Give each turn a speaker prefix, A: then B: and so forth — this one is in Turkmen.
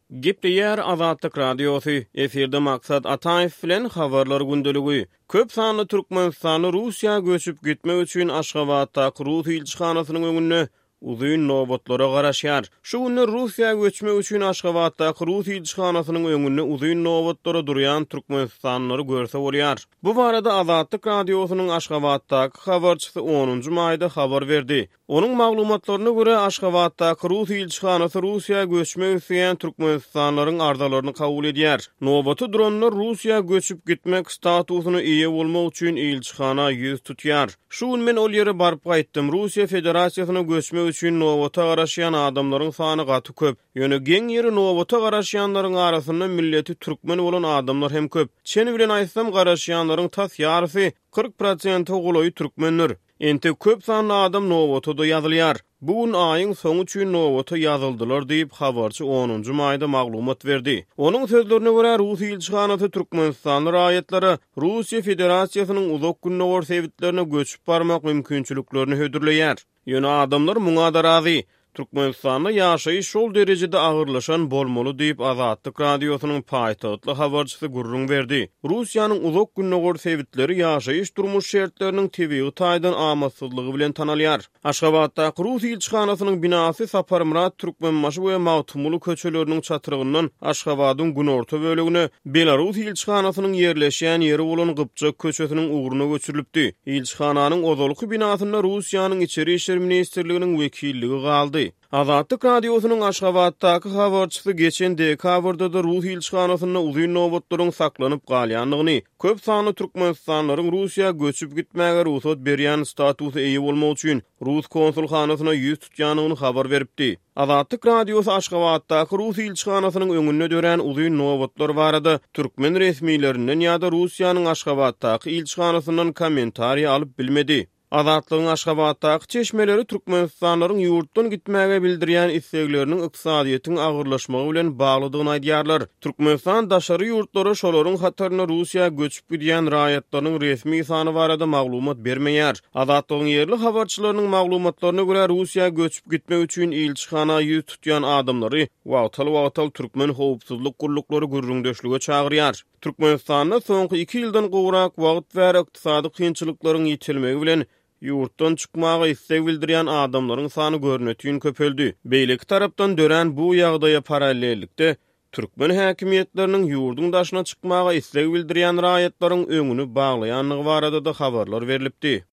A: Gepleyer Azatlyk Radiosu. Eferde maksat Ataev bilen habarlar gündölügi. Köp sanly Türkmenistany Russiýa göçüp gitmek üçin Aşgabatdaky Rus ilçihanasynyň öňünde uzun nowbatlara garaşýar. Şu günde Russiýa göçmek üçin Aşgabatdaky Rus ilçihanasynyň öňünde uzun nowbatlara durýan türkmenistanlary görse bolýar. Bu barada Azatlyk Radiosynyň Aşgabatdaky habarçysy 10-njy maýda habar berdi. Onuň maglumatlaryna görä Aşgabatdaky Rus ilçihanasy Russiýa göçmek isleýän türkmenistanlaryň ardalaryny kabul edýär. Nowbaty duranlar Russiýa göçüp gitmek statusyny eýe bolmak üçin ilçihana ýüz tutýar. Şu gün men ol ýere baryp gaýtdym. Russiýa Federasiýasyna göçmek üçin nowbata garaşýan adamlaryň sany gaty köp. Ýöne geň ýeri nowbata garaşýanlaryň arasynda milleti türkmen bolan adamlar hem köp. Çeni bilen aýtsam garaşýanlaryň tas ýarysy 40% goloý türkmenler. Ente köp sanly adam nowbatada ýazylýar. Bugun aýyň soňu üçin nowbata ýazyldylar diýip habarçy 10-njy maýda maglumat berdi. Onuň sözlerine görä Rus ilçihanasy Türkmenistan raýatlary Russiýa Federasiýasynyň uzak günnäwar sebitlerine göçüp barmak mümkinçiliklerini hödürleýär. Ýöne adamlar muňa da razy. Türkmenistanda ýaşaýyş şol derejede agyrlaşan bolmaly diýip Azatlyk Radiosynyň paýtagtly habarçysy gurrun berdi. Russiýanyň uzak günnäwar sebitleri ýaşaýyş durmuş şertleriniň tebii taýdan amatsızlygy bilen tanalýar. Aşgabatdaky Rus ilçihanasynyň binasy Saparmurat Türkmenmaşy we Mawtumuly köçeleriniň çatyrygyndan Aşgabatyň günorta bölegine Belarus ilçihanasynyň ýerleşýän ýeri bolan Gypçak köçesiniň ugruna göçürilipdi. İlçihananyň ozalyky binasynda Russiýanyň içeri işler ministrliginiň wekilligi galdy. Azatlyk Radiosynyň Aşgabatdaky habarçysy geçen dekabrda da Rus ilçihanasyna uzun nowbatlaryň saklanyp galýanlygyny, köp sanly türkmenistanlaryň Russiýa göçüp gitmäge ruhsat berýän statusy eýe bolmak üçin Rus konsulhanasyna ýüz tutýanyny habar beripdi. Azatlyk Radiosy Aşgabatdaky Rus ilçihanasynyň öňünde dören uzun nowbatlar barada türkmen resmiýetlerinden ýa-da Russiýanyň Aşgabatdaky ilçihanasynyň kommentariýa alyp bilmedi. Azatlygyň Aşgabatdaky çeşmeleri türkmenistanlaryň ýurtdan gitmäge bildirýän islegleriniň ykdysadyýetyň agyrlaşmagy bilen baglydygyny aýdýarlar. Türkmenistan daşary ýurtlary şolaryň hataryna Russiýa göçüp gidýän raýatlaryň resmi sany barada maglumat bermeýär. Azatlygyň ýerli habarçylarynyň maglumatlaryna görä Russiýa göçüp gitmek üçin ilçihana ýüz tutýan adamlary wagtal türkmen howpsuzlyk guruluklary gürrüňdeşlige çagyrýar. Türkmenistanda soňky 2 ýyldan gowrak wagt we ykdysady kynçylyklaryň ýetilmegi bilen ýurtdan çykmagy istek bildirýän adamlaryň sany görnetýän köpeldi. Beýleki tarapdan dören bu ýagdaýa paralellikde türkmen häkimiýetleriniň ýurdun daşyna çykmagy istek bildirýän raýatlaryň öňüni baglaýanlygy barada da habarlar berilipdi.